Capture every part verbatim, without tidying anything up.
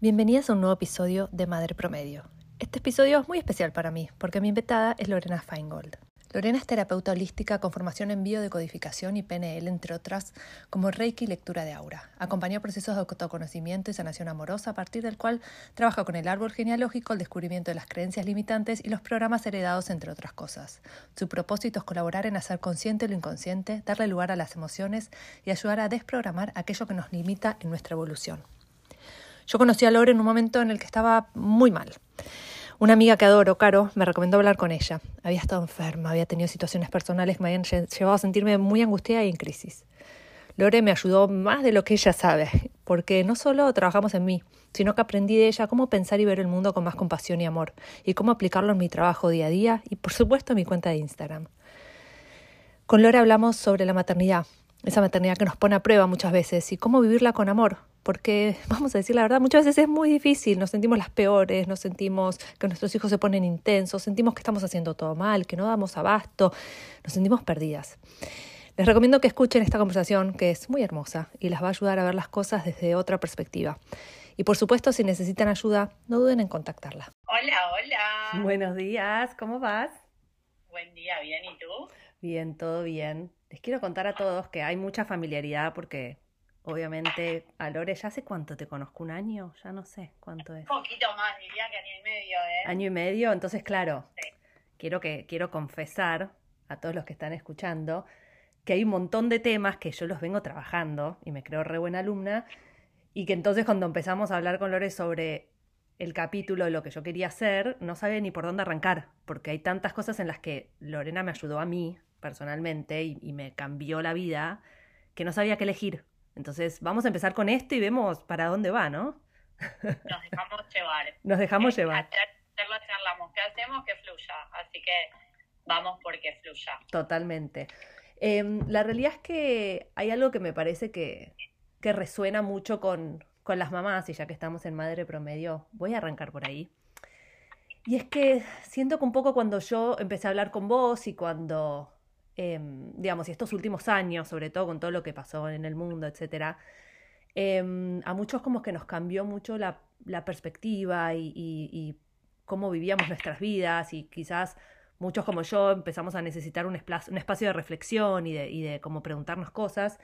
Bienvenidas a un nuevo episodio de Madre Promedio. Este episodio es muy especial para mí porque mi invitada es Lorena Feingold. Lorena es terapeuta holística con formación en biodecodificación y P N L, entre otras, como Reiki y lectura de aura. Acompañó procesos de autoconocimiento y sanación amorosa, a partir del cual trabaja con el árbol genealógico, el descubrimiento de las creencias limitantes y los programas heredados, entre otras cosas. Su propósito es colaborar en hacer consciente lo inconsciente, darle lugar a las emociones y ayudar a desprogramar aquello que nos limita en nuestra evolución. Yo conocí a Lore en un momento en el que estaba muy mal. Una amiga que adoro, Caro, me recomendó hablar con ella. Había estado enferma, había tenido situaciones personales que me habían llevado a sentirme muy angustiada y en crisis. Lore me ayudó más de lo que ella sabe, porque no solo trabajamos en mí, sino que aprendí de ella cómo pensar y ver el mundo con más compasión y amor, y cómo aplicarlo en mi trabajo día a día y, por supuesto, en mi cuenta de Instagram. Con Lore hablamos sobre la maternidad, esa maternidad que nos pone a prueba muchas veces, y cómo vivirla con amor. Porque, vamos a decir la verdad, muchas veces es muy difícil, nos sentimos las peores, nos sentimos que nuestros hijos se ponen intensos, sentimos que estamos haciendo todo mal, que no damos abasto, nos sentimos perdidas. Les recomiendo que escuchen esta conversación, que es muy hermosa y las va a ayudar a ver las cosas desde otra perspectiva. Y por supuesto, si necesitan ayuda, no duden en contactarla. Hola, hola. Buenos días, ¿cómo vas? Buen día, bien, ¿y tú? Bien, todo bien. Les quiero contar a todos que hay mucha familiaridad porque... Obviamente, a Lore, ¿ya hace cuánto te conozco? ¿Un año? Ya no sé cuánto es. Un poquito más, diría que año y medio, ¿eh? Año y medio, entonces claro, Sí. quiero que quiero confesar a todos los que están escuchando que hay un montón de temas que yo los vengo trabajando y me creo re buena alumna y que entonces cuando empezamos a hablar con Lore sobre el capítulo, lo que yo quería hacer, no sabía ni por dónde arrancar, porque hay tantas cosas en las que Lorena me ayudó a mí personalmente y, y me cambió la vida que no sabía qué elegir. Entonces, vamos a empezar con esto y vemos para dónde va, ¿no? Nos dejamos llevar. Nos dejamos Eh, llevar. Hacerlo, charlamos. ¿Qué hacemos? Que fluya. Así que vamos porque fluya. Totalmente. Eh, la realidad es que hay algo que me parece que, que resuena mucho con, con las mamás, y ya que estamos en Madre Promedio, voy a arrancar por ahí. Y es que siento que un poco cuando yo empecé a hablar con vos y cuando... Eh, digamos, y estos últimos años, sobre todo con todo lo que pasó en el mundo, etcétera, eh, a muchos como que nos cambió mucho la, la perspectiva y, y, y cómo vivíamos nuestras vidas y quizás muchos como yo empezamos a necesitar un, esplazo, un espacio de reflexión y de, y de como preguntarnos cosas.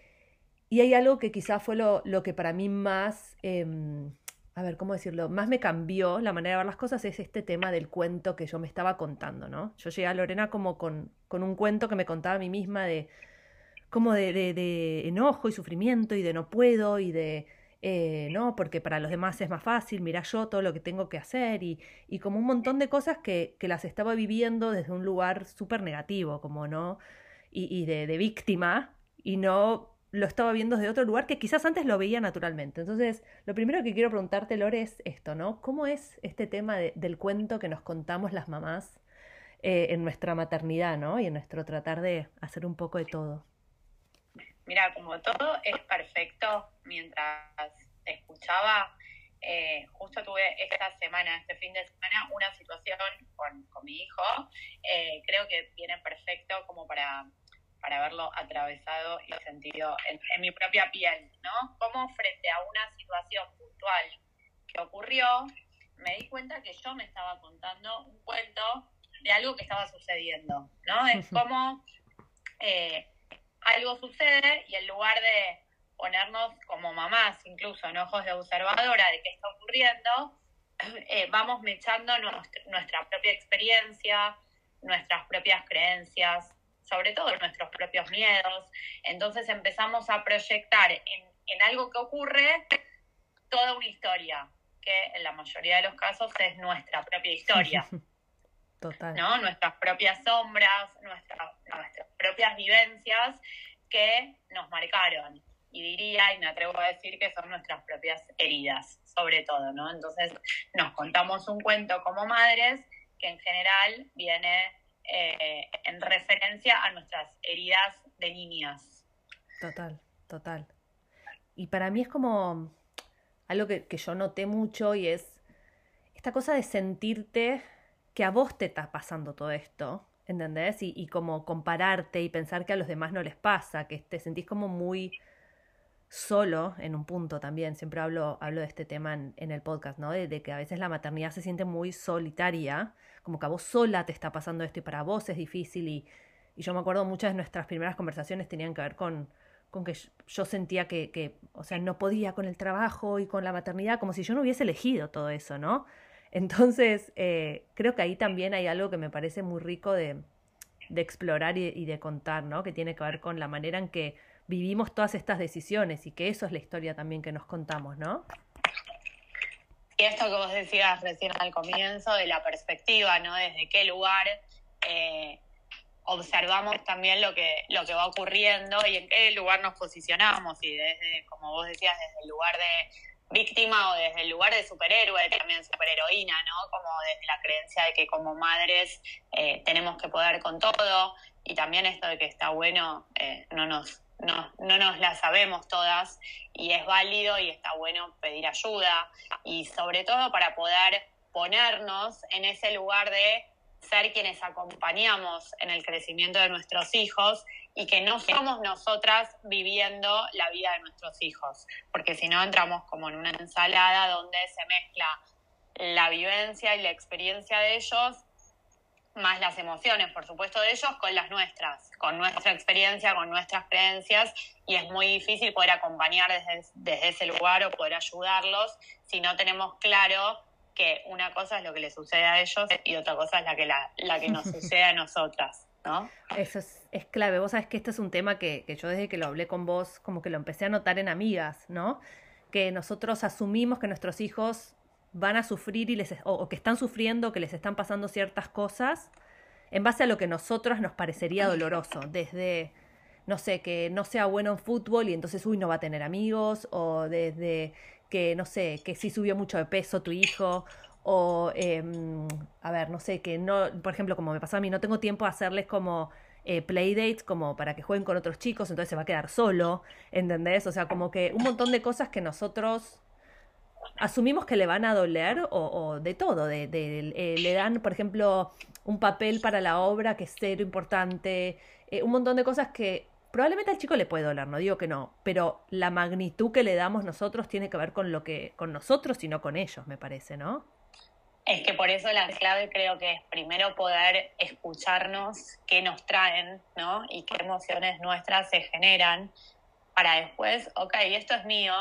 Y hay algo que quizás fue lo, lo que para mí más... Eh, a ver, ¿cómo decirlo? Más me cambió la manera de ver las cosas es este tema del cuento que yo me estaba contando, ¿no? Yo llegué a Lorena como con, con un cuento que me contaba a mí misma de como de, de, de enojo y sufrimiento y de no puedo y de, eh, no, porque para los demás es más fácil, mira yo todo lo que tengo que hacer y, y como un montón de cosas que, que las estaba viviendo desde un lugar súper negativo, como no, y, y de, de víctima y no lo estaba viendo desde otro lugar que quizás antes lo veía naturalmente. Entonces, lo primero que quiero preguntarte, Lore, es esto, ¿no? ¿Cómo es este tema de, del cuento que nos contamos las mamás eh, en nuestra maternidad, ¿no? Y en nuestro tratar de hacer un poco de todo. Mira, como todo es perfecto, mientras escuchaba, eh, justo tuve esta semana, este fin de semana, una situación con, con mi hijo. Eh, creo que viene perfecto como para... para haberlo atravesado y sentido en, en mi propia piel, ¿no? Como frente a una situación puntual que ocurrió, me di cuenta que yo me estaba contando un cuento de algo que estaba sucediendo, ¿no? Es como eh, algo sucede y en lugar de ponernos como mamás, incluso en ojos de observadora de qué está ocurriendo, eh, vamos mechando nuestra, nuestra propia experiencia, nuestras propias creencias, sobre todo nuestros propios miedos. Entonces empezamos a proyectar en, en algo que ocurre toda una historia, que en la mayoría de los casos es nuestra propia historia. Total. ¿No? Nuestras propias sombras, nuestra, nuestras propias vivencias que nos marcaron. Y diría, y me atrevo a decir, que son nuestras propias heridas, sobre todo, ¿no? Entonces nos contamos un cuento como madres que en general viene... Eh, en referencia a nuestras heridas de niñas. Total, total. Y para mí es como algo que, que yo noté mucho y es esta cosa de sentirte que a vos te está pasando todo esto, ¿entendés? Y, y como compararte y pensar que a los demás no les pasa, que te sentís como muy solo en un punto también. Siempre hablo, hablo de este tema en, en el podcast, ¿no? De, de que a veces la maternidad se siente muy solitaria, como que a vos sola te está pasando esto y para vos es difícil. Y, y yo me acuerdo muchas de nuestras primeras conversaciones tenían que ver con, con que yo sentía que, que, o sea, no podía con el trabajo y con la maternidad, como si yo no hubiese elegido todo eso, ¿no? Entonces, eh, creo que ahí también hay algo que me parece muy rico de, de explorar y, y de contar, ¿no? Que tiene que ver con la manera en que vivimos todas estas decisiones y que eso es la historia también que nos contamos, ¿no? Y esto que vos decías recién al comienzo de la perspectiva, ¿no? Desde qué lugar eh, observamos también lo que, lo que va ocurriendo y en qué lugar nos posicionamos, y desde, como vos decías, desde el lugar de víctima o desde el lugar de superhéroe, también superheroína, ¿no? Como desde la creencia de que como madres eh, tenemos que poder con todo, y también esto de que está bueno, eh, no nos No, no nos la sabemos todas y es válido y está bueno pedir ayuda, y sobre todo para poder ponernos en ese lugar de ser quienes acompañamos en el crecimiento de nuestros hijos y que no somos nosotras viviendo la vida de nuestros hijos, porque si no entramos como en una ensalada donde se mezcla la vivencia y la experiencia de ellos más las emociones, por supuesto, de ellos con las nuestras, con nuestra experiencia, con nuestras creencias, y es muy difícil poder acompañar desde, desde ese lugar o poder ayudarlos si no tenemos claro que una cosa es lo que les sucede a ellos y otra cosa es la que, la, la que nos sucede a nosotras, ¿no? Eso es, es clave. Vos sabés que este es un tema que, que yo desde que lo hablé con vos, como que lo empecé a notar en amigas, ¿no? Que nosotros asumimos que nuestros hijos van a sufrir y les, o, o que están sufriendo, que les están pasando ciertas cosas en base a lo que a nosotros nos parecería doloroso, desde, no sé, que no sea bueno en fútbol y entonces, uy, no va a tener amigos, o desde que, no sé, que sí subió mucho de peso tu hijo, o, eh, a ver, no sé, que no, por ejemplo, como me pasó a mí, no tengo tiempo de hacerles como eh, playdates, como para que jueguen con otros chicos, entonces se va a quedar solo, ¿entendés? O sea, como que un montón de cosas que nosotros asumimos que le van a doler, o, o de todo, de, de, eh, le dan, por ejemplo, un papel para la obra que es cero importante, eh, un montón de cosas que probablemente al chico le puede doler, no digo que no, pero la magnitud que le damos nosotros tiene que ver con lo que, con nosotros y no con ellos, me parece, ¿no? Es que por eso la clave creo que es primero poder escucharnos qué nos traen, ¿no? Y qué emociones nuestras se generan, para después, ok, esto es mío,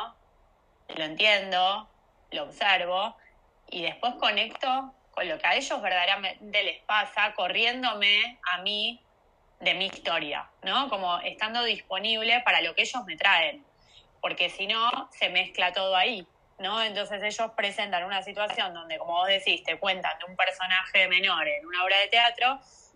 lo entiendo, lo observo, y después conecto con lo que a ellos verdaderamente les pasa, corriéndome a mí de mi historia, ¿no? Como estando disponible para lo que ellos me traen, porque si no, se mezcla todo ahí, ¿no? Entonces ellos presentan una situación donde, como vos decís, te cuentan de un personaje menor en una obra de teatro,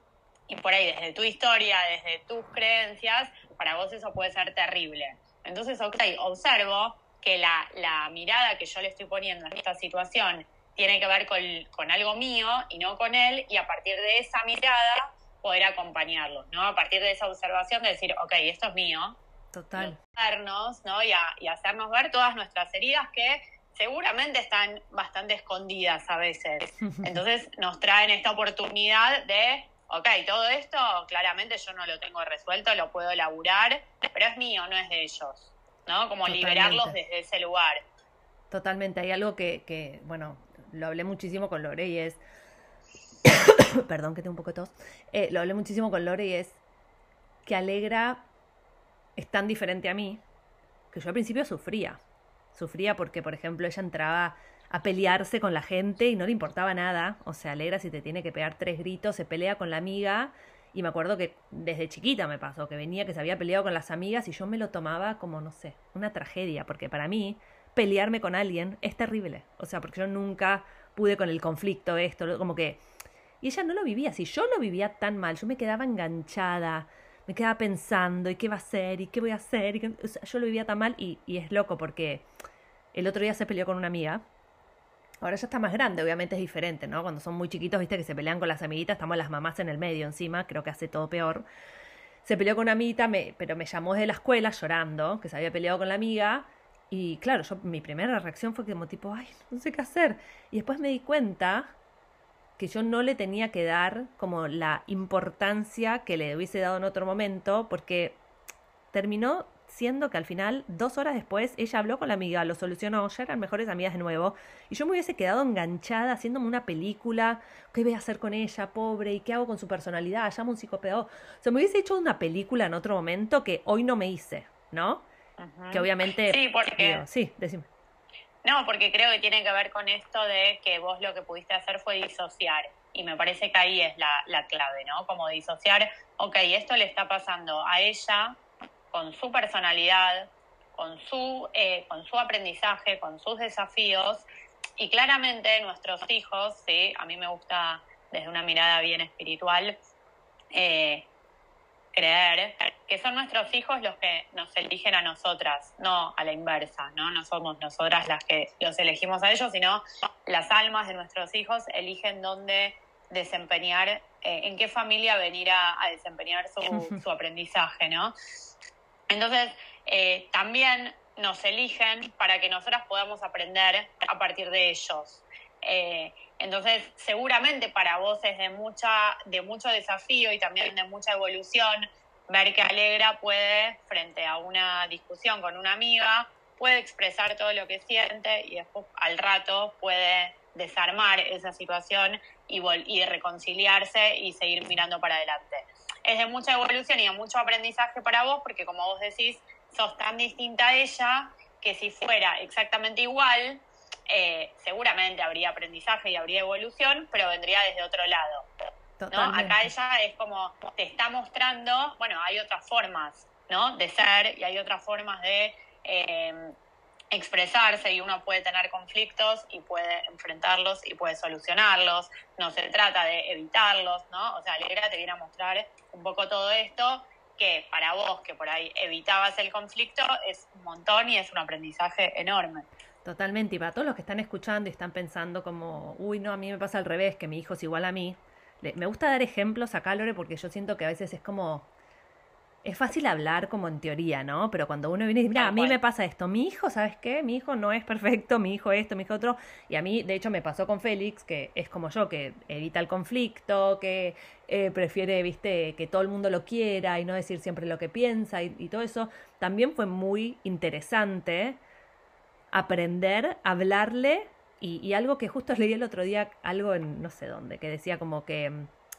y por ahí desde tu historia, desde tus creencias, para vos eso puede ser terrible. Entonces, ok, observo que la, la mirada que yo le estoy poniendo en esta situación tiene que ver con, con algo mío y no con él, y a partir de esa mirada poder acompañarlos, ¿no? A partir de esa observación de decir, ok, esto es mío. Total. Vernos, ¿no? Y, a, y hacernos ver todas nuestras heridas que seguramente están bastante escondidas a veces. Entonces nos traen esta oportunidad de, ok, todo esto claramente yo no lo tengo resuelto, lo puedo elaborar, pero es mío, no es de ellos, ¿no? Como Totalmente. Liberarlos desde ese lugar. Totalmente, hay algo que, que, bueno, lo hablé muchísimo con Lore y es, perdón que tengo un poco de tos, eh, lo hablé muchísimo con Lore y es que Alegra es tan diferente a mí que yo al principio sufría, sufría porque, por ejemplo, ella entraba a pelearse con la gente y no le importaba nada, o sea, Alegra si te tiene que pegar tres gritos, se pelea con la amiga. Y me acuerdo que desde chiquita me pasó, que venía, que se había peleado con las amigas y yo me lo tomaba como, no sé, una tragedia, porque para mí pelearme con alguien es terrible. O sea, porque yo nunca pude con el conflicto, esto, como que... Y ella no lo vivía así, yo lo vivía tan mal, yo me quedaba enganchada, me quedaba pensando, ¿y qué va a hacer? ¿Y qué voy a hacer? ¿Y qué... O sea, yo lo vivía tan mal y, y es loco porque el otro día se peleó con una amiga. Ahora ya está más grande, obviamente es diferente, ¿no? Cuando son muy chiquitos, viste, que se pelean con las amiguitas, estamos las mamás en el medio encima, creo que hace todo peor. Se peleó con una amiguita, me, pero me llamó desde la escuela llorando, que se había peleado con la amiga. Y claro, yo mi primera reacción fue como tipo, ay, no sé qué hacer. Y después me di cuenta que yo no le tenía que dar como la importancia que le hubiese dado en otro momento, porque terminó siendo que al final, dos horas después, ella habló con la amiga, lo solucionó, ya eran mejores amigas de nuevo, y yo me hubiese quedado enganchada haciéndome una película, ¿qué voy a hacer con ella, pobre? ¿Y qué hago con su personalidad? Llamo a un psicopedagogo. O sea, me hubiese hecho una película en otro momento que hoy no me hice, ¿no? Uh-huh. Que obviamente... Sí, porque... Digo, sí, decime. No, porque creo que tiene que ver con esto de que vos lo que pudiste hacer fue disociar. Y me parece que ahí es la, la clave, ¿no? Como disociar, ok, esto le está pasando a ella con su personalidad, con su, eh, con su aprendizaje, con sus desafíos. Y claramente nuestros hijos, sí, a mí me gusta desde una mirada bien espiritual, eh, creer que son nuestros hijos los que nos eligen a nosotras, no a la inversa, ¿no? No somos nosotras las que los elegimos a ellos, sino las almas de nuestros hijos eligen dónde desempeñar, eh, en qué familia venir a, a desempeñar su, su aprendizaje, ¿no? Entonces, eh, también nos eligen para que nosotras podamos aprender a partir de ellos. Eh, entonces, seguramente para vos es de, mucha, de mucho desafío y también de mucha evolución ver que Alegra puede, frente a una discusión con una amiga, puede expresar todo lo que siente y después al rato puede desarmar esa situación y, vol- y reconciliarse y seguir mirando para adelante. Es de mucha evolución y de mucho aprendizaje para vos porque, como vos decís, sos tan distinta a ella que si fuera exactamente igual, eh, seguramente habría aprendizaje y habría evolución, pero vendría desde otro lado, ¿no? Acá ella es como te está mostrando, bueno, hay otras formas, ¿no? De ser y hay otras formas de eh, expresarse y uno puede tener conflictos y puede enfrentarlos y puede solucionarlos. No se trata de evitarlos, ¿no? O sea, Alegra te viene a mostrar un poco todo esto que para vos, que por ahí evitabas el conflicto, es un montón y es un aprendizaje enorme. Totalmente, y para todos los que están escuchando y están pensando como, uy, no, a mí me pasa al revés, que mi hijo es igual a mí, le, me gusta dar ejemplos acá, Lore, porque yo siento que a veces es como, es fácil hablar como en teoría, ¿no? Pero cuando uno viene y dice, mira, a mí me pasa esto, mi hijo, ¿sabes qué? Mi hijo no es perfecto, mi hijo esto, mi hijo otro, y a mí, de hecho, me pasó con Félix, que es como yo, que evita el conflicto, que eh, prefiere, viste, que todo el mundo lo quiera y no decir siempre lo que piensa y, y todo eso, también fue muy interesante aprender a hablarle y, y algo que justo leí el otro día, algo en no sé dónde, que decía como que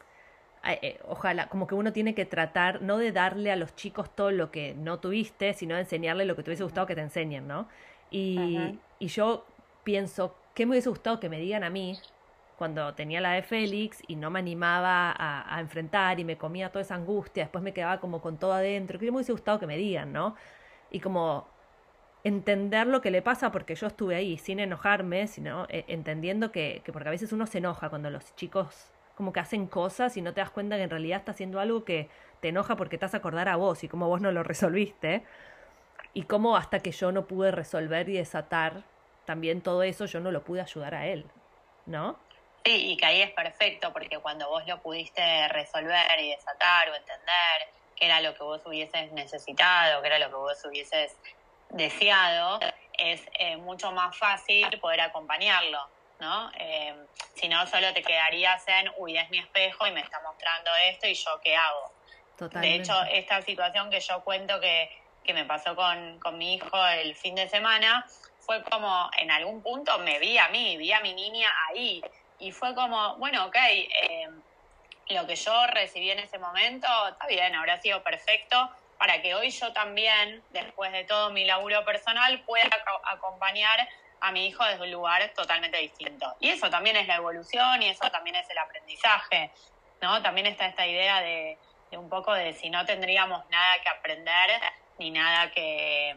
eh, eh, ojalá, como que uno tiene que tratar no de darle a los chicos todo lo que no tuviste, sino de enseñarle lo que te hubiese gustado que te enseñen, ¿no? Y, uh-huh. y yo pienso, ¿qué me hubiese gustado que me digan a mí cuando tenía la de Félix y no me animaba a, a enfrentar y me comía toda esa angustia, después me quedaba como con todo adentro? ¿Qué me hubiese gustado que me digan, no? Y como entender lo que le pasa, porque yo estuve ahí sin enojarme, sino eh, entendiendo que, que porque a veces uno se enoja cuando los chicos como que hacen cosas y no te das cuenta que en realidad está haciendo algo que te enoja porque te hace acordar a vos y cómo vos no lo resolviste y cómo hasta que yo no pude resolver y desatar también todo eso, yo no lo pude ayudar a él, ¿no? Sí, y que ahí es perfecto porque cuando vos lo pudiste resolver y desatar o entender qué era lo que vos hubieses necesitado, qué era lo que vos hubieses deseado, es eh, mucho más fácil poder acompañarlo, ¿no? Eh, si no, solo te quedarías en, uy, es mi espejo y me está mostrando esto y yo qué hago. Totalmente. De hecho, esta situación que yo cuento que, que me pasó con, con mi hijo el fin de semana, fue como, en algún punto me vi a mí, vi a mi niña ahí, y fue como, bueno, ok, eh, lo que yo recibí en ese momento, está bien, habrá sido perfecto, para que hoy yo también, después de todo mi laburo personal, pueda acompañar a mi hijo desde un lugar totalmente distinto. Y eso también es la evolución y eso también es el aprendizaje, ¿no? También está esta idea de, de un poco de si no tendríamos nada que aprender, ni nada que,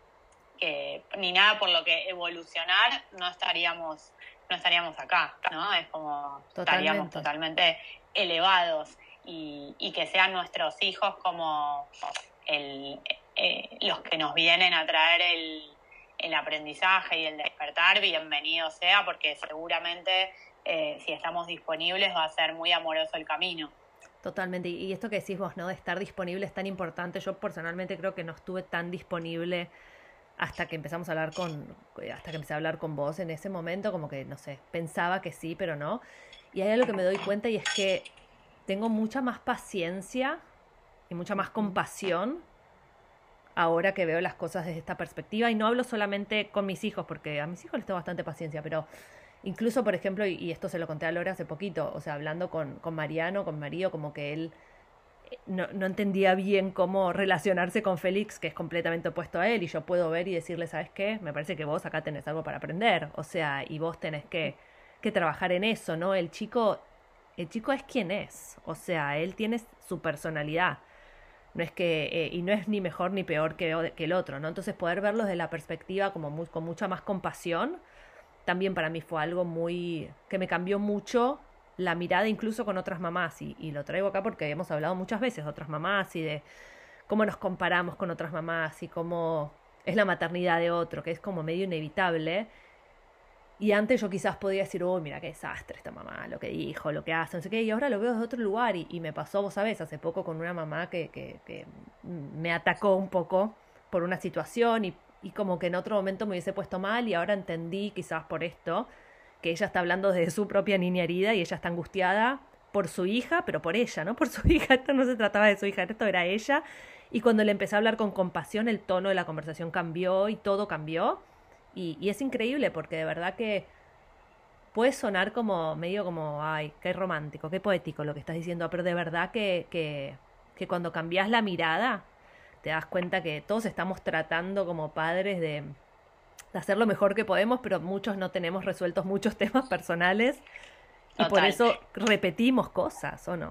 que ni nada por lo que evolucionar, no estaríamos, no estaríamos acá, ¿no? Es como totalmente. Estaríamos totalmente elevados. Y, y que sean nuestros hijos como el, eh, los que nos vienen a traer el, el aprendizaje y el despertar, bienvenido sea, porque seguramente eh, si estamos disponibles va a ser muy amoroso el camino. Totalmente, y esto que decís vos, ¿no? De estar disponible es tan importante. Yo personalmente creo que no estuve tan disponible hasta que empezamos a hablar con, hasta que empecé a hablar con vos en ese momento, como que, no sé, pensaba que sí, pero no. Y hay algo que me doy cuenta y es que tengo mucha más paciencia y mucha más compasión ahora que veo las cosas desde esta perspectiva, y no hablo solamente con mis hijos, porque a mis hijos les tengo bastante paciencia, pero incluso, por ejemplo, y, y esto se lo conté a Lore hace poquito, o sea, hablando con, con Mariano, con Mario, como que él no, no entendía bien cómo relacionarse con Félix, que es completamente opuesto a él, y yo puedo ver y decirle, ¿sabes qué? Me parece que vos acá tenés algo para aprender, o sea, y vos tenés que, que trabajar en eso, ¿no? El chico, el chico es quien es, o sea, él tiene su personalidad, no es que, eh, y no es ni mejor ni peor que, que el otro, ¿no? Entonces poder verlos de la perspectiva como muy, con mucha más compasión, también para mí fue algo muy, que me cambió mucho la mirada incluso con otras mamás, y, y lo traigo acá porque hemos hablado muchas veces de otras mamás y de cómo nos comparamos con otras mamás y cómo es la maternidad de otro, que es como medio inevitable. Y antes yo quizás podía decir, uy, mira qué desastre esta mamá, lo que dijo, lo que hace, no sé qué, y ahora lo veo desde otro lugar, y, y me pasó, vos sabés, hace poco con una mamá que, que, que me atacó un poco por una situación, y, y como que en otro momento me hubiese puesto mal, y ahora entendí, quizás por esto, que ella está hablando de su propia niña herida, y ella está angustiada por su hija, pero por ella, no por su hija. Esto no se trataba de su hija, esto era ella, y cuando le empecé a hablar con compasión, el tono de la conversación cambió y todo cambió. Y, y es increíble porque de verdad que puede sonar como medio como, ay, qué romántico, qué poético lo que estás diciendo, pero de verdad que, que, que cuando cambias la mirada te das cuenta que todos estamos tratando como padres de, de hacer lo mejor que podemos, pero muchos no tenemos resueltos muchos temas personales y Total. por eso repetimos cosas, ¿o no?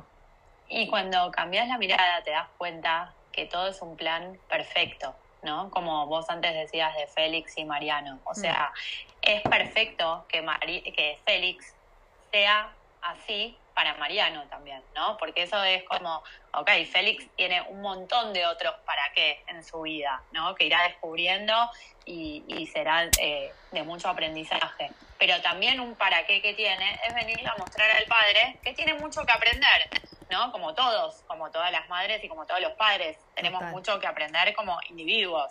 Y cuando cambias la mirada te das cuenta que todo es un plan perfecto, ¿no? Como vos antes decías de Félix y Mariano. O sea, mm. es perfecto que, Mari- que Félix sea así para Mariano también, ¿no? Porque eso es como, ok, Félix tiene un montón de otros para qué en su vida, ¿no? Que irá descubriendo y, y será eh, de mucho aprendizaje. Pero también un para qué que tiene es venirle a mostrar al padre que tiene mucho que aprender, ¿no? Como todos, como todas las madres y como todos los padres, tenemos Total. mucho que aprender como individuos.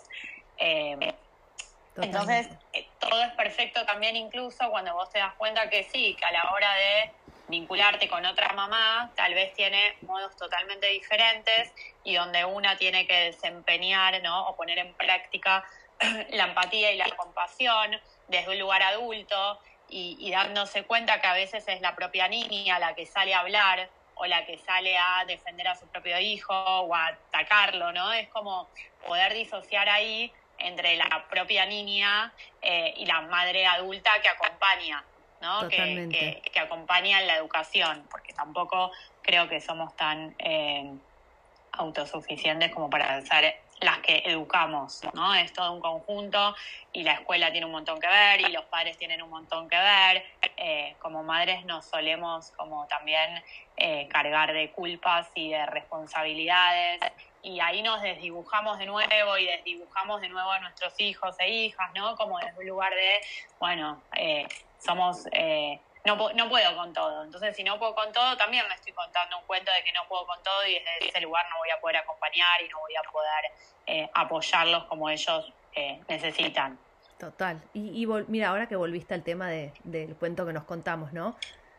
Eh, entonces, eh, todo es perfecto también incluso cuando vos te das cuenta que sí, que a la hora de vincularte con otra mamá, tal vez tiene modos totalmente diferentes y donde una tiene que desempeñar, ¿no? O poner en práctica la empatía y la compasión desde un lugar adulto y, y dándose cuenta que a veces es la propia niña la que sale a hablar o la que sale a defender a su propio hijo o a atacarlo, ¿no? Es como poder disociar ahí entre la propia niña eh, y la madre adulta que acompaña, ¿no? Que, que, que acompaña en la educación, porque tampoco creo que somos tan eh, autosuficientes como para ser las que educamos, ¿no? Es todo un conjunto y la escuela tiene un montón que ver y los padres tienen un montón que ver. Eh, como madres nos solemos como también eh, cargar de culpas y de responsabilidades y ahí nos desdibujamos de nuevo y desdibujamos de nuevo a nuestros hijos e hijas, ¿no? Como desde un lugar de, bueno, eh, somos... Eh, No, no puedo con todo. Entonces, si no puedo con todo, también me estoy contando un cuento de que no puedo con todo y desde ese lugar no voy a poder acompañar y no voy a poder eh, apoyarlos como ellos eh, necesitan. Total. Y, y vol- mira, ahora que volviste al tema de, del cuento que nos contamos, ¿no?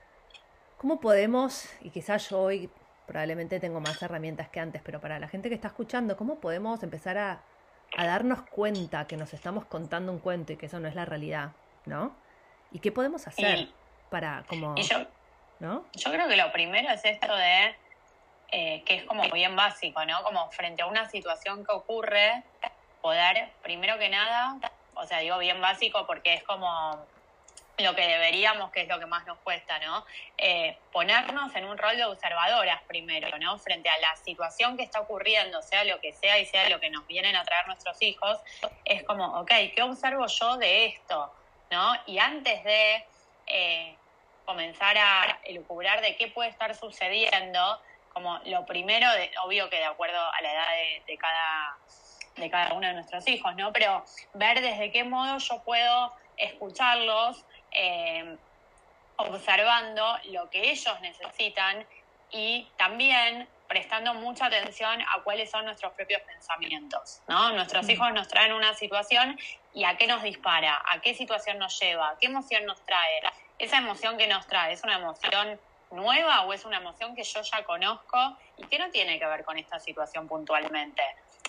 ¿Cómo podemos, y quizás yo hoy probablemente tengo más herramientas que antes, pero para la gente que está escuchando, ¿cómo podemos empezar a, a darnos cuenta que nos estamos contando un cuento y que eso no es la realidad, ¿no? ¿Y qué podemos hacer? Y, para como y yo, ¿no? Yo creo que lo primero es esto de eh, que es como bien básico, ¿no? Como frente a una situación que ocurre, poder, primero que nada, o sea, digo bien básico porque es como lo que deberíamos, que es lo que más nos cuesta, ¿no? Eh, ponernos en un rol de observadoras primero, ¿no? Frente a la situación que está ocurriendo, sea lo que sea y sea lo que nos vienen a traer nuestros hijos, es como, ok, ¿qué observo yo de esto? ¿No? Y antes de eh, comenzar a elucubrar de qué puede estar sucediendo, como lo primero, de, obvio que de acuerdo a la edad de, de cada de cada uno de nuestros hijos, ¿no? Pero ver desde qué modo yo puedo escucharlos, eh, observando lo que ellos necesitan y también prestando mucha atención a cuáles son nuestros propios pensamientos, ¿no? Nuestros mm. hijos nos traen una situación y a qué nos dispara, a qué situación nos lleva, qué emoción nos trae. Esa emoción que nos trae, ¿es una emoción nueva o es una emoción que yo ya conozco y que no tiene que ver con esta situación puntualmente?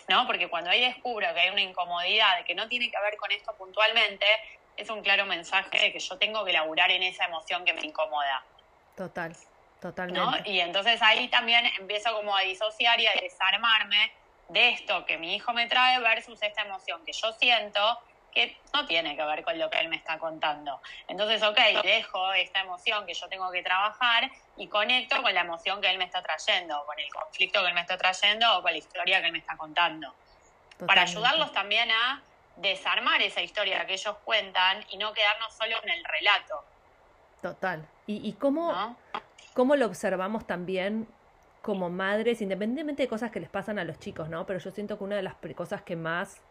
¿no? Porque cuando ahí descubro que hay una incomodidad que no tiene que ver con esto puntualmente, es un claro mensaje de que yo tengo que laburar en esa emoción que me incomoda. Total, totalmente. ¿No? Y entonces ahí también empiezo como a disociar y a desarmarme de esto que mi hijo me trae versus esta emoción que yo siento que no tiene que ver con lo que él me está contando. Entonces, ok, dejo esta emoción que yo tengo que trabajar y conecto con la emoción que él me está trayendo, con el conflicto que él me está trayendo o con la historia que él me está contando. Totalmente. Para ayudarlos también a desarmar esa historia que ellos cuentan y no quedarnos solo en el relato. Total. ¿Y, y cómo, ¿no? cómo lo observamos también como madres, independientemente de cosas que les pasan a los chicos, ¿no? Pero yo siento que una de las cosas que más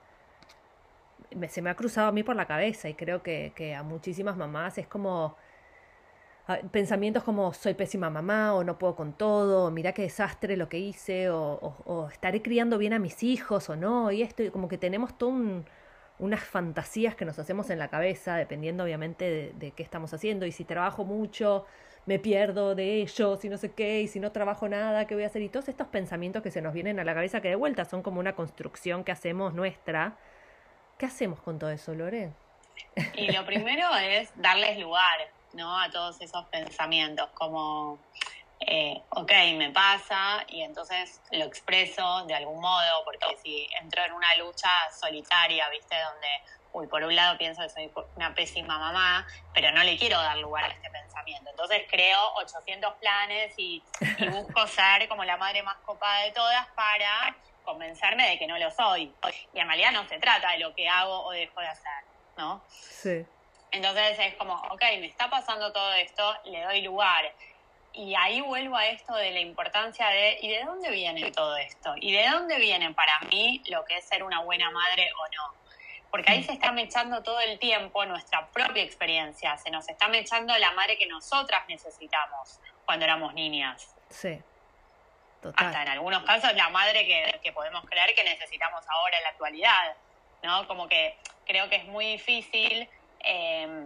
me, se me ha cruzado a mí por la cabeza y creo que, que a muchísimas mamás es como a, pensamientos como soy pésima mamá o no puedo con todo, o mira qué desastre lo que hice o, o, o estaré criando bien a mis hijos o no, y esto, y como que tenemos todo un, unas fantasías que nos hacemos en la cabeza, dependiendo obviamente de, de qué estamos haciendo, y si trabajo mucho me pierdo de ellos y no sé qué, y si no trabajo nada, ¿qué voy a hacer? Y todos estos pensamientos que se nos vienen a la cabeza que de vuelta son como una construcción que hacemos nuestra. ¿Qué hacemos con todo eso, Lore? Y lo primero es darles lugar, ¿no? A todos esos pensamientos, como, eh, ok, me pasa, y entonces lo expreso de algún modo, porque si entro en una lucha solitaria, ¿viste? Donde, uy, por un lado pienso que soy una pésima mamá, pero no le quiero dar lugar a este pensamiento. Entonces creo ochocientos planes y, y busco ser como la madre más copada de todas para convencerme de que no lo soy. Y en realidad no se trata de lo que hago o dejo de hacer, ¿no? Sí. Entonces es como, ok, me está pasando todo esto, le doy lugar. Y ahí vuelvo a esto de la importancia de, ¿y de dónde viene todo esto? ¿Y de dónde viene para mí lo que es ser una buena madre o no? Porque ahí se está mechando todo el tiempo nuestra propia experiencia, se nos está mechando la madre que nosotras necesitamos cuando éramos niñas. Sí, total. Hasta en algunos casos la madre que, que podemos creer que necesitamos ahora en la actualidad, ¿no? Como que creo que es muy difícil eh,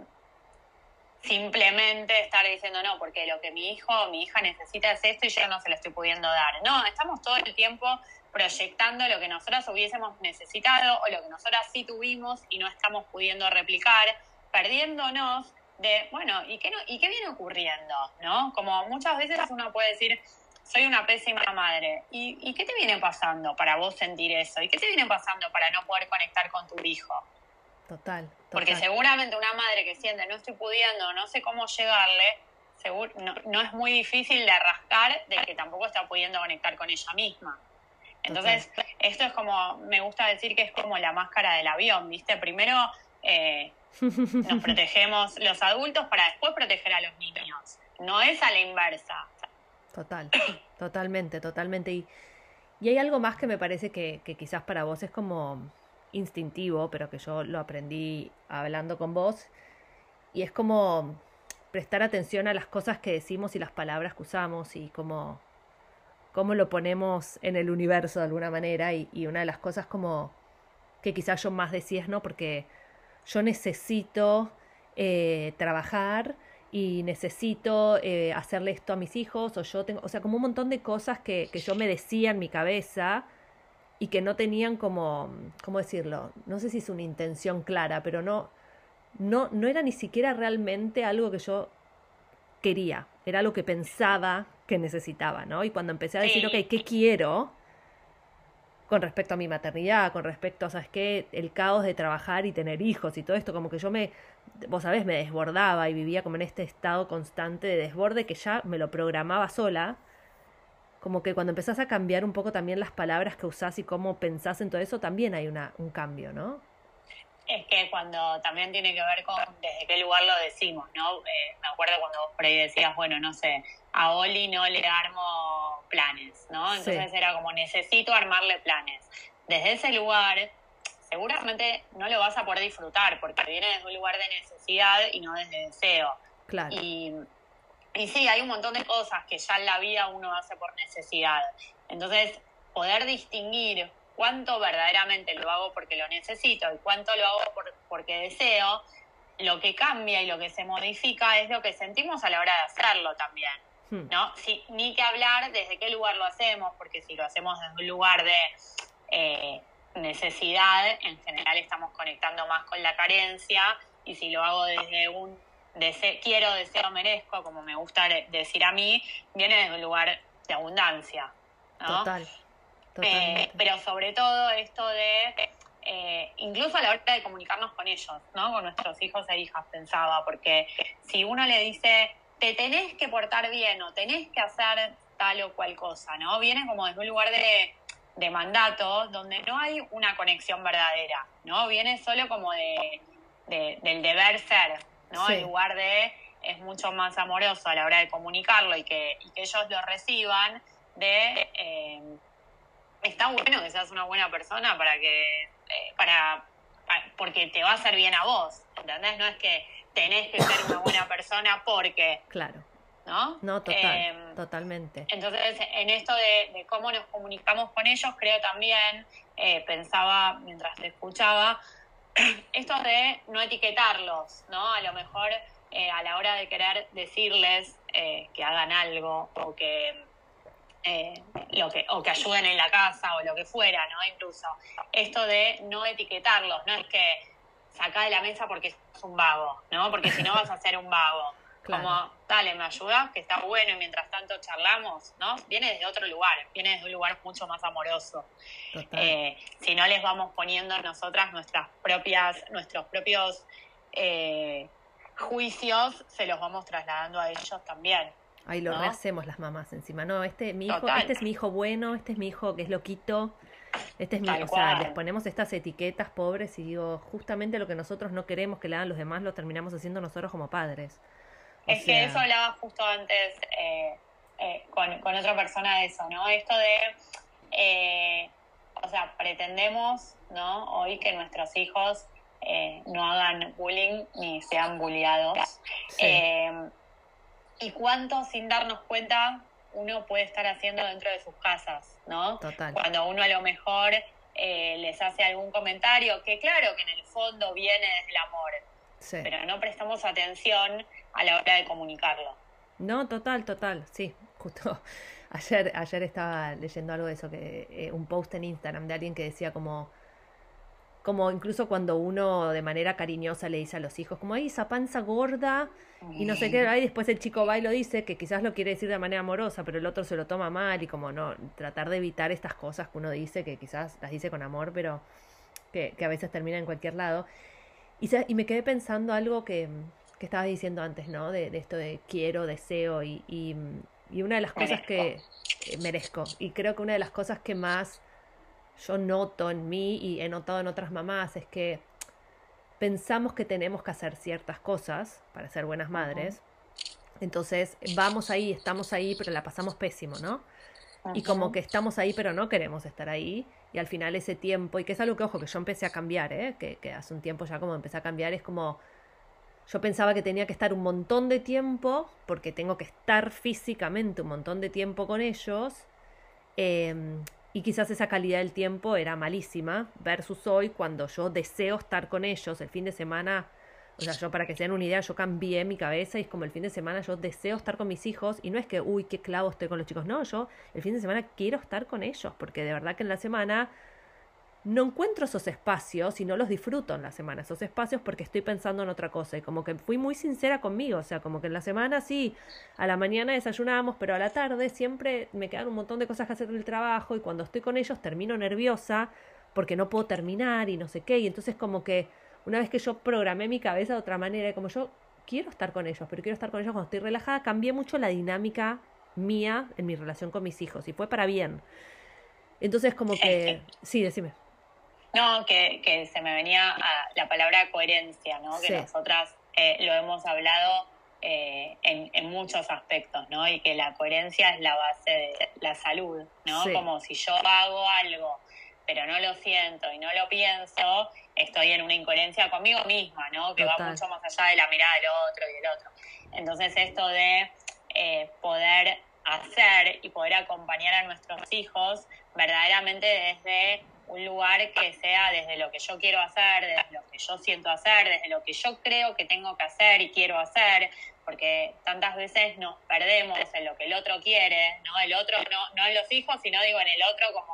simplemente estar diciendo no, porque lo que mi hijo o mi hija necesita es esto y yo no se lo estoy pudiendo dar. No, estamos todo el tiempo proyectando lo que nosotras hubiésemos necesitado o lo que nosotras sí tuvimos y no estamos pudiendo replicar, perdiéndonos de, bueno, ¿y qué, no, ¿y qué viene ocurriendo? ¿No? Como muchas veces uno puede decir, soy una pésima madre. ¿Y, ¿Y qué te viene pasando para vos sentir eso? ¿Y qué te viene pasando para no poder conectar con tu hijo? Total, total. Porque seguramente una madre que siente, no estoy pudiendo, no sé cómo llegarle, seguro, no, no es muy difícil de rascar de que tampoco está pudiendo conectar con ella misma. Entonces, total. Esto es como, me gusta decir que es como la máscara del avión, ¿viste? Primero eh, nos protegemos los adultos para después proteger a los niños. No es a la inversa. Total, totalmente, totalmente. Y, y hay algo más que me parece que, que quizás para vos es como instintivo, pero que yo lo aprendí hablando con vos, y es como prestar atención a las cosas que decimos y las palabras que usamos y cómo, cómo lo ponemos en el universo de alguna manera, y, y una de las cosas como que quizás yo más decía es no, porque yo necesito eh, trabajar y necesito eh, hacerle esto a mis hijos, o yo tengo, o sea, como un montón de cosas que, que yo me decía en mi cabeza y que no tenían como, ¿cómo decirlo? No sé si es una intención clara, pero no, no, no era ni siquiera realmente algo que yo quería, era algo que pensaba que necesitaba, ¿no? Y cuando empecé a decir, sí. ok, ¿qué quiero? Con respecto a mi maternidad, con respecto a, ¿sabes qué? El caos de trabajar y tener hijos y todo esto, como que yo me, vos sabés, me desbordaba y vivía como en este estado constante de desborde que ya me lo programaba sola. Como que cuando empezás a cambiar un poco también las palabras que usás y cómo pensás en todo eso, también hay una, un cambio, ¿no? Es que cuando también tiene que ver con desde qué lugar lo decimos, ¿no? Eh, me acuerdo cuando vos por ahí decías, bueno, no sé, a Oli no le armo planes, ¿no? Entonces sí. Era como, necesito armarle planes. Desde ese lugar, seguramente no lo vas a poder disfrutar, porque viene desde un lugar de necesidad y no desde deseo. Claro. Y... Y sí, hay un montón de cosas que ya en la vida uno hace por necesidad. Entonces, poder distinguir cuánto verdaderamente lo hago porque lo necesito y cuánto lo hago por, porque deseo, lo que cambia y lo que se modifica es lo que sentimos a la hora de hacerlo también, ¿no? Sí, ni que hablar desde qué lugar lo hacemos, porque si lo hacemos desde un lugar de eh, necesidad, en general estamos conectando más con la carencia, y si lo hago desde un deseo, quiero, deseo, merezco, como me gusta decir a mí, viene desde un lugar de abundancia, ¿no? Total, eh, pero sobre todo esto de, eh, incluso a la hora de comunicarnos con ellos, ¿no? Con nuestros hijos e hijas, pensaba, porque si uno le dice, te tenés que portar bien o tenés que hacer tal o cual cosa, ¿no? Viene como desde un lugar de, de mandato donde no hay una conexión verdadera, ¿no? Viene solo como de, de del deber ser, ¿no? Sí. En lugar de, es mucho más amoroso a la hora de comunicarlo y que, y que ellos lo reciban, de eh, está bueno que seas una buena persona para que, eh, para, para, porque te va a hacer bien a vos, ¿entendés? No es que tenés que ser una buena persona porque... Claro. ¿No? No, total, eh, totalmente. Entonces, en esto de, de cómo nos comunicamos con ellos, creo también, eh, pensaba mientras te escuchaba, esto de no etiquetarlos, ¿no? A lo mejor eh, a la hora de querer decirles eh, que hagan algo o que, eh, lo que o que ayuden en la casa o lo que fuera, ¿no? Incluso esto de no etiquetarlos, no es que sacá de la mesa porque es un vago, ¿no? Porque si no vas a ser un vago. Claro. Como, dale, me ayudas, que está bueno, y mientras tanto charlamos, ¿no? Viene desde otro lugar, viene desde un lugar mucho más amoroso. Eh, si no les vamos poniendo nosotras nuestras propias, nuestros propios eh, juicios, se los vamos trasladando a ellos también. Ahí lo ¿no? rehacemos las mamás encima. No, este, mi hijo, este es mi hijo bueno, este es mi hijo que es loquito. Este es mi, o sea, les ponemos estas etiquetas pobres y digo, justamente lo que nosotros no queremos que le hagan los demás lo terminamos haciendo nosotros como padres. O es sea... que eso hablaba justo antes eh, eh, con, con otra persona de eso, ¿no? Esto de, eh, o sea, pretendemos, ¿no? Hoy que nuestros hijos eh, no hagan bullying ni sean bulliados. Sí. Eh, y cuánto, sin darnos cuenta, uno puede estar haciendo dentro de sus casas, ¿no? Total. Cuando uno a lo mejor eh, les hace algún comentario, que claro que en el fondo viene desde el amor, sí. pero no prestamos atención a la hora de comunicarlo. No, total, total, sí. Justo ayer, ayer estaba leyendo algo de eso, que eh, un post en Instagram de alguien que decía como, como incluso cuando uno de manera cariñosa le dice a los hijos, como, ay, esa panza gorda, y no sé qué, ahí después el chico va y lo dice, que quizás lo quiere decir de manera amorosa, pero el otro se lo toma mal, y como no, tratar de evitar estas cosas que uno dice, que quizás las dice con amor, pero que, que a veces termina en cualquier lado. Y, y me quedé pensando algo que, que estabas diciendo antes, ¿no? De, de esto de quiero, deseo, y, y, y una de las cosas que eh, merezco, y creo que una de las cosas que más yo noto en mí y he notado en otras mamás es que pensamos que tenemos que hacer ciertas cosas para ser buenas madres. Uh-huh. Entonces vamos ahí, estamos ahí, pero la pasamos pésimo, ¿no? Uh-huh. Y como que estamos ahí, pero no queremos estar ahí. Y al final ese tiempo, y que es algo que, ojo, que yo empecé a cambiar, ¿eh? Que, que hace un tiempo ya como empecé a cambiar, es como... Yo pensaba que tenía que estar un montón de tiempo, porque tengo que estar físicamente un montón de tiempo con ellos, eh, y quizás esa calidad del tiempo era malísima, versus hoy cuando yo deseo estar con ellos el fin de semana. O sea, yo para que se den una idea, yo cambié mi cabeza y es como el fin de semana yo deseo estar con mis hijos, y no es que, uy, qué clavo estoy con los chicos, no, yo el fin de semana quiero estar con ellos, porque de verdad que en la semana no encuentro esos espacios y no los disfruto en la semana, esos espacios, porque estoy pensando en otra cosa, y como que fui muy sincera conmigo, o sea, como que en la semana sí, a la mañana desayunábamos, pero a la tarde siempre me quedan un montón de cosas que hacer del trabajo, y cuando estoy con ellos termino nerviosa porque no puedo terminar y no sé qué, y entonces como que una vez que yo programé mi cabeza de otra manera, como yo quiero estar con ellos, pero quiero estar con ellos cuando estoy relajada, cambié mucho la dinámica mía en mi relación con mis hijos, y fue para bien. Entonces como que, sí, decime. No, que, que se me venía a la palabra coherencia, ¿no? Que sí. Nosotras eh, lo hemos hablado eh, en, en muchos aspectos, ¿no? Y que la coherencia es la base de la salud, ¿no? Sí. Como si yo hago algo, pero no lo siento y no lo pienso, estoy en una incoherencia conmigo misma, ¿no? Que Total. Va mucho más allá de la mirada del otro y del otro. Entonces esto de eh, poder hacer y poder acompañar a nuestros hijos verdaderamente desde un lugar que sea desde lo que yo quiero hacer, desde lo que yo siento hacer, desde lo que yo creo que tengo que hacer y quiero hacer, porque tantas veces nos perdemos en lo que el otro quiere, ¿no? El otro, no, no en los hijos, sino digo en el otro como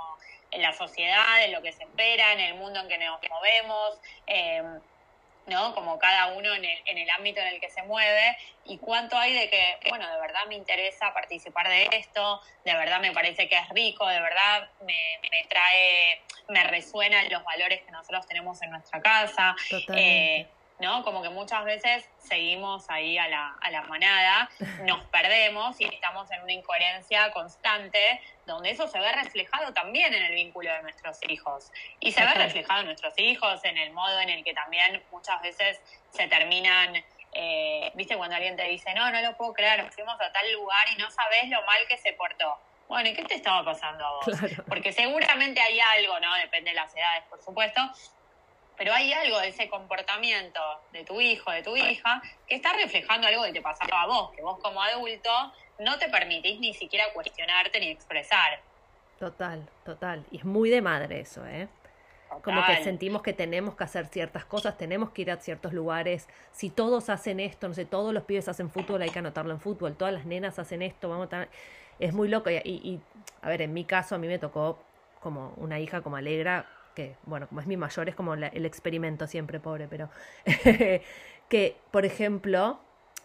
en la sociedad, en lo que se espera, en el mundo en que nos movemos, eh, ¿no? Como cada uno en el, en el ámbito en el que se mueve, y cuánto hay de que, bueno, de verdad me interesa participar de esto, de verdad me parece que es rico, de verdad me, me trae, me resuenan los valores que nosotros tenemos en nuestra casa. Totalmente. Eh, ¿no? Como que muchas veces seguimos ahí a la, a la manada, nos perdemos y estamos en una incoherencia constante, donde eso se ve reflejado también en el vínculo de nuestros hijos. Y se ve reflejado en nuestros hijos, en el modo en el que también muchas veces se terminan, eh, viste, cuando alguien te dice, no, no lo puedo creer, fuimos a tal lugar y no sabés lo mal que se portó. Bueno, ¿y qué te estaba pasando a vos? Claro. Porque seguramente hay algo, ¿no? Depende de las edades, por supuesto, pero hay algo de ese comportamiento de tu hijo, de tu hija, que está reflejando algo que te pasaba a vos, que vos como adulto no te permitís ni siquiera cuestionarte ni expresar. Total, total. Y es muy de madre eso, ¿eh? Total. Como que sentimos que tenemos que hacer ciertas cosas, tenemos que ir a ciertos lugares. Si todos hacen esto, no sé, todos los pibes hacen fútbol, hay que anotarlo en fútbol. Todas las nenas hacen esto, vamos a estar... Es muy loco. Y, y, a ver, en mi caso, a mí me tocó como una hija como Alegra, que, bueno, como es mi mayor, es como la, el experimento siempre, pobre, pero que, por ejemplo,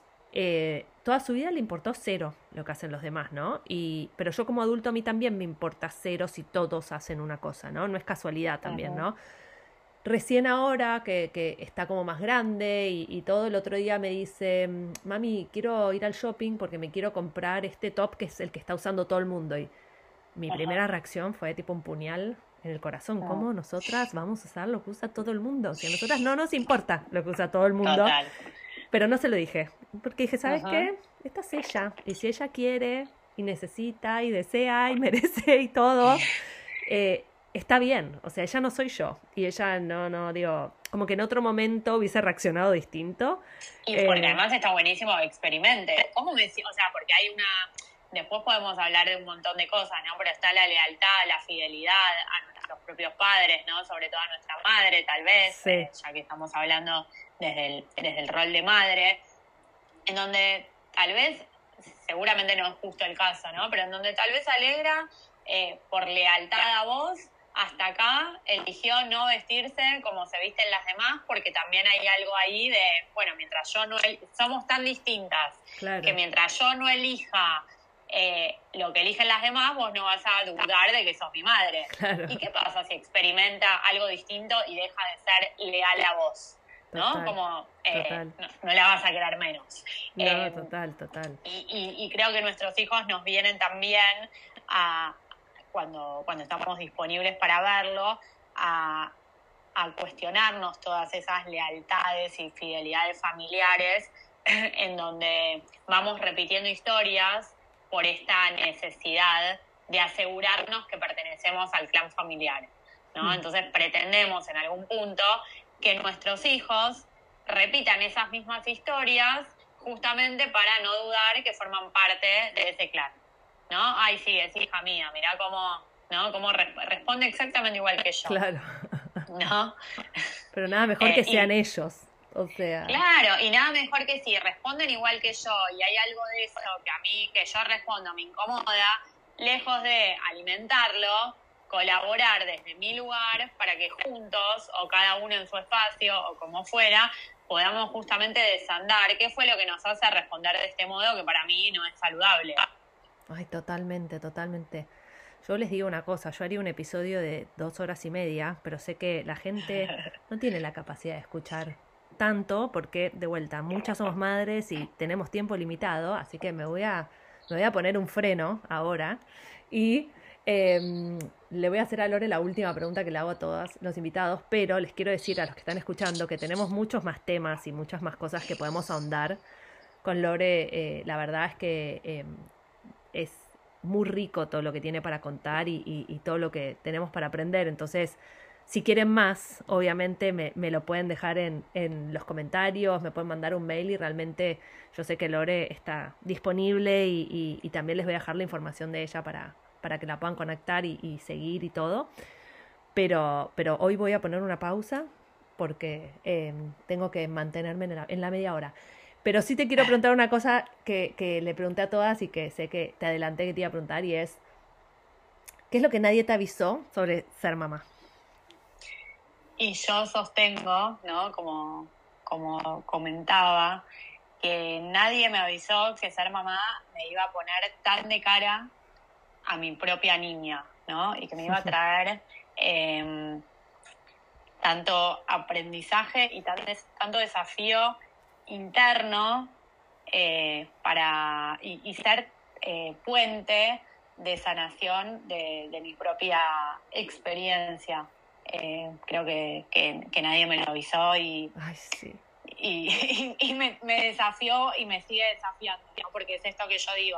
eh, toda su vida le importó cero lo que hacen los demás, ¿no? Y, pero yo como adulto a mí también me importa cero si todos hacen una cosa, ¿no? No es casualidad también, uh-huh. ¿no? Recién ahora que, que está como más grande y, y todo, el otro día me dice, mami, quiero ir al shopping porque me quiero comprar este top que es el que está usando todo el mundo. Y mi uh-huh. primera reacción fue tipo un puñal en el corazón. ¿Cómo nosotras vamos a usar lo que usa todo el mundo? O sea, a nosotras no nos importa lo que usa todo el mundo. Total. Pero no se lo dije. Porque dije, ¿sabes uh-huh. qué? Esta es ella. Y si ella quiere y necesita y desea y merece y todo, eh, está bien. O sea, ella no soy yo. Y ella no, no, digo, como que en otro momento hubiese reaccionado distinto. Y porque eh, además está buenísimo que experimente. ¿Cómo me decís? O sea, porque hay una... Después podemos hablar de un montón de cosas, ¿no? Pero está la lealtad, la fidelidad a nuestros propios padres, ¿no? Sobre todo a nuestra madre, tal vez, sí. eh, ya que estamos hablando desde el, desde el rol de madre, en donde tal vez, seguramente no es justo el caso, ¿no? Pero en donde tal vez Alegra, eh, por lealtad a vos, hasta acá eligió no vestirse como se visten las demás, porque también hay algo ahí de, bueno, mientras yo no... El, somos tan distintas, claro. que mientras yo no elija... Eh, lo que eligen las demás, vos no vas a dudar de que sos mi madre. Claro. ¿Y qué pasa si experimenta algo distinto y deja de ser leal a vos? ¿No? Total, Como eh, total. No, no la vas a querer menos. No, eh, total, total. Y, y, y creo que nuestros hijos nos vienen también a, cuando, cuando estamos disponibles para verlo, a, a cuestionarnos todas esas lealtades y fidelidades familiares en donde vamos repitiendo historias por esta necesidad de asegurarnos que pertenecemos al clan familiar, ¿no? Mm. Entonces pretendemos en algún punto que nuestros hijos repitan esas mismas historias justamente para no dudar que forman parte de ese clan, ¿no? Ay, sí, es hija mía, mirá cómo, ¿no? Cómo re- responde exactamente igual que yo. Claro. ¿No? Pero nada mejor eh, que sean y, ellos. O sea... Claro, y nada mejor que si responden igual que yo y hay algo de eso que a mí, que yo respondo, me incomoda, lejos de alimentarlo, colaborar desde mi lugar para que juntos, o cada uno en su espacio, o como fuera, podamos justamente desandar qué fue lo que nos hace responder de este modo que para mí no es saludable. Ay, totalmente, totalmente. Yo les digo una cosa, yo haría un episodio de dos horas y media, pero sé que la gente no tiene la capacidad de escuchar tanto, porque de vuelta, muchas somos madres y tenemos tiempo limitado, así que me voy a, me voy a poner un freno ahora y eh, le voy a hacer a Lore la última pregunta que le hago a todos los invitados, pero les quiero decir a los que están escuchando que tenemos muchos más temas y muchas más cosas que podemos ahondar con Lore. Eh, la verdad es que eh, es muy rico todo lo que tiene para contar y, y, y todo lo que tenemos para aprender, entonces si quieren más, obviamente me, me lo pueden dejar en, en los comentarios, me pueden mandar un mail y realmente yo sé que Lore está disponible y, y, y también les voy a dejar la información de ella para, para que la puedan conectar y, y seguir y todo. Pero, pero hoy voy a poner una pausa porque eh, tengo que mantenerme en la, en la media hora. Pero sí te quiero preguntar una cosa que, que le pregunté a todas y que sé que te adelanté que te iba a preguntar y es... ¿Qué es lo que nadie te avisó sobre ser mamá? Y yo sostengo, ¿no? Como, como comentaba, que nadie me avisó que ser mamá me iba a poner tan de cara a mi propia niña, ¿no? Y que me iba a traer eh, tanto aprendizaje y tan des, tanto desafío interno eh, para y, y ser eh, puente de sanación de, de mi propia experiencia. Eh, creo que, que, que nadie me lo avisó y, Ay, sí. y, y, y me, me desafió y me sigue desafiando, ¿no? Porque es esto que yo digo,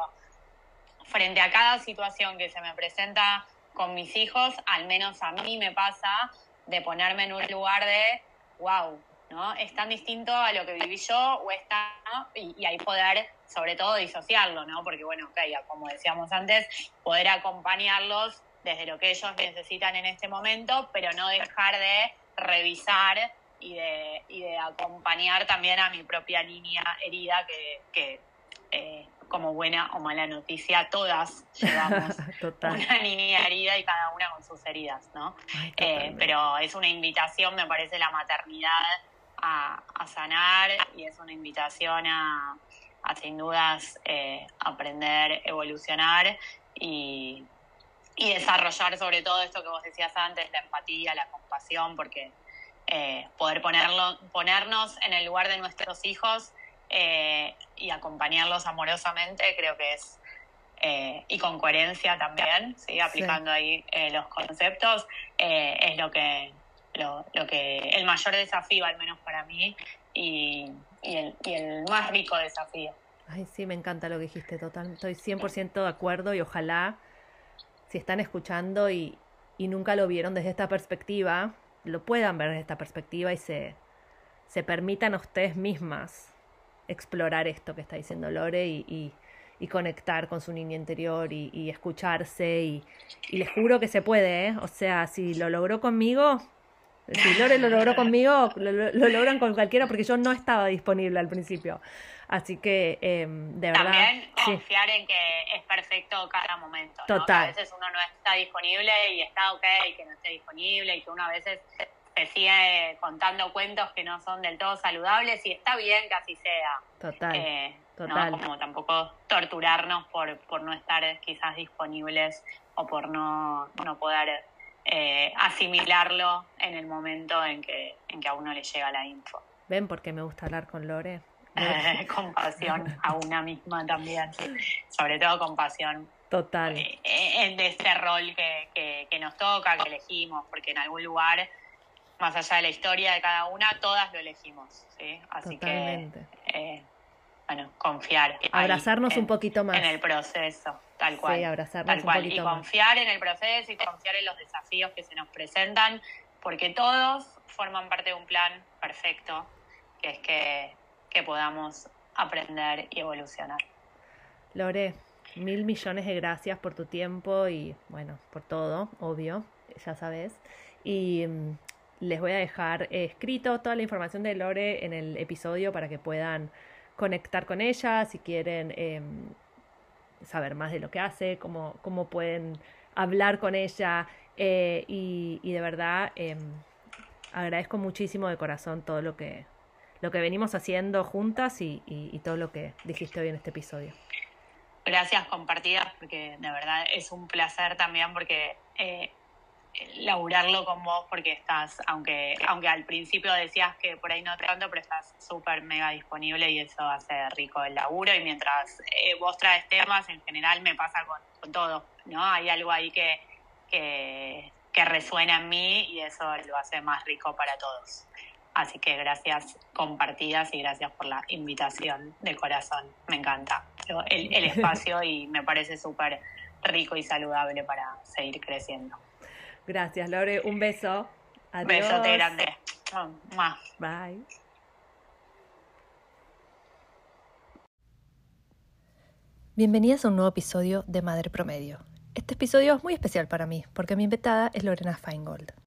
frente a cada situación que se me presenta con mis hijos, al menos a mí me pasa de ponerme en un lugar de wow, ¿no? Es tan distinto a lo que viví yo o está, ¿no? y, y ahí poder, sobre todo, disociarlo, ¿no? Porque, bueno, ok, como decíamos antes, poder acompañarlos desde lo que ellos necesitan en este momento, pero no dejar de revisar y de, y de acompañar también a mi propia niña herida que, que eh, como buena o mala noticia, todas llevamos una niña herida y cada una con sus heridas, ¿no? Ay, eh, pero es una invitación, me parece, la maternidad a, a sanar y es una invitación a, a sin dudas, eh, aprender, evolucionar y, y desarrollar sobre todo esto que vos decías antes, la empatía, la compasión, porque eh, poder ponerlo, ponernos en el lugar de nuestros hijos Eh, y acompañarlos amorosamente, creo que es, eh, y con coherencia también, ¿sí? Aplicando sí. ahí eh, los conceptos, eh, es lo que, lo, lo que, el mayor desafío, al menos para mí, y, y, el, y el más rico desafío. Ay, sí, me encanta lo que dijiste, total, estoy cien por ciento de acuerdo y ojalá, si están escuchando y, y nunca lo vieron desde esta perspectiva, lo puedan ver desde esta perspectiva y se, se permitan a ustedes mismas explorar esto que está diciendo Lore y, y, y conectar con su niña interior y, y escucharse y, y les juro que se puede, ¿eh? O sea, si lo logró conmigo, si Lore lo logró conmigo, lo, lo, lo logran con cualquiera porque yo no estaba disponible al principio. Así que, eh, de verdad... También confiar sí. en que es perfecto cada momento, ¿no? Total. Que a veces uno no está disponible y está ok que no esté disponible y que uno a veces se sigue contando cuentos que no son del todo saludables y está bien que así sea. Total, eh, total. ¿no? Como tampoco torturarnos por, por no estar quizás disponibles o por no, no poder eh, asimilarlo en el momento en que, en que a uno le llega la info. ¿Ven por qué me gusta hablar con Lore? Eh, compasión a una misma también, sobre todo compasión. Total. Eh, eh, de este rol que, que, que nos toca, que elegimos, porque en algún lugar, más allá de la historia de cada una, todas lo elegimos, ¿sí? Así Totalmente. que, eh, bueno, confiar. Abrazarnos en, un poquito más. En el proceso, tal cual. Sí, abrazarnos tal cual. un poquito y más. confiar en el proceso y confiar en los desafíos que se nos presentan, porque todos forman parte de un plan perfecto, que es que, que podamos aprender y evolucionar. Lore, mil millones de gracias por tu tiempo y, bueno, por todo, obvio, ya sabes. Y um, les voy a dejar eh, escrito toda la información de Lore en el episodio para que puedan conectar con ella, si quieren eh, saber más de lo que hace, cómo, cómo pueden hablar con ella. Eh, y, y de verdad, eh, agradezco muchísimo de corazón todo lo que, lo que venimos haciendo juntas y, y, y todo lo que dijiste hoy en este episodio. Gracias compartidas, porque de verdad es un placer también, porque eh, laburarlo con vos, porque estás, aunque aunque al principio decías que por ahí no tanto, pero estás súper mega disponible y eso hace rico el laburo. Y mientras eh, vos traes temas, en general me pasa con, con todo, ¿no? Hay algo ahí que, que, que resuena en mí y eso lo hace más rico para todos. Así que gracias compartidas y gracias por la invitación de corazón. Me encanta el, el espacio y me parece súper rico y saludable para seguir creciendo. Gracias, Lore. Un beso. Adiós. Besote grande. Bye. Bienvenidas a un nuevo episodio de Madre Promedio. Este episodio es muy especial para mí porque mi invitada es Lorena Feingold.